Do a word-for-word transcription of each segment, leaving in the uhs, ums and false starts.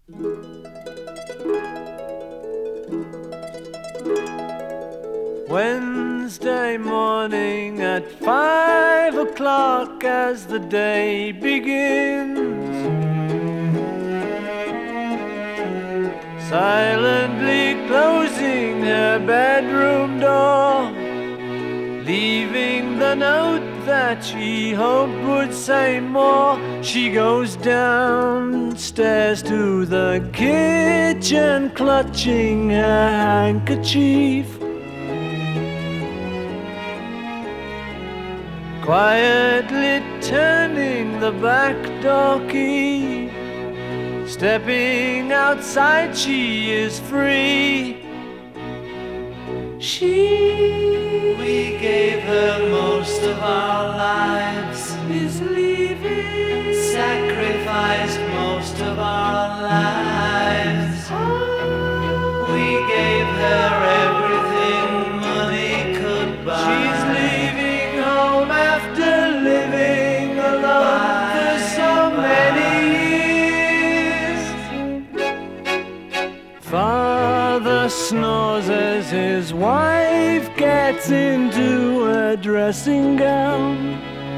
Wednesday morning at five o'clock as the day begins, silently closing her bedroom door, leaving the note that she hoped would say more. She goes downstairs to the kitchen, clutching her handkerchief, quietly turning the back door key. Stepping outside, she is free. She, we gave her most of our lives, is leaving, sacrificed most of our lives. We gave her everything money could buy. She's leaving home after living alone for so many years. Father snores as his wife gets into a dressing gown,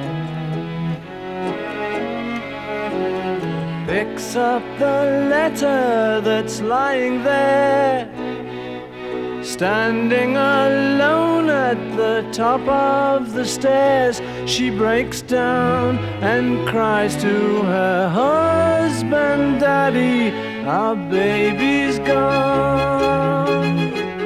picks up the letter that's lying there. Standing alone at the top of the stairs, she breaks down and cries to her husband, "Daddy, our baby's gone."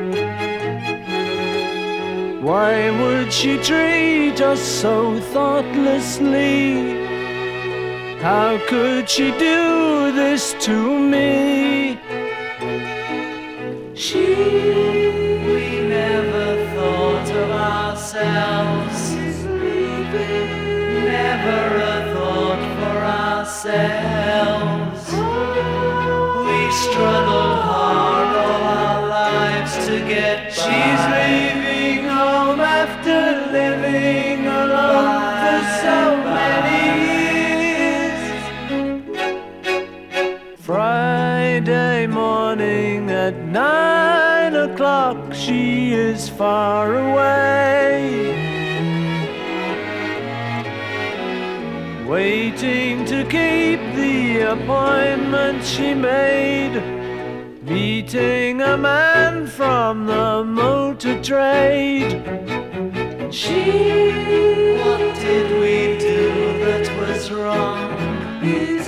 Why would she treat us so thoughtlessly? How could she do this to me? She, we never thought of ourselves, never a thought for ourselves. We struggled hard all our lives to get by. She's leaving home after living alone for so many years. Friday morning at nine o'clock, she is far away, waiting to keep the appointment she made, meeting a man from the motor trade. She, what did we do that was wrong?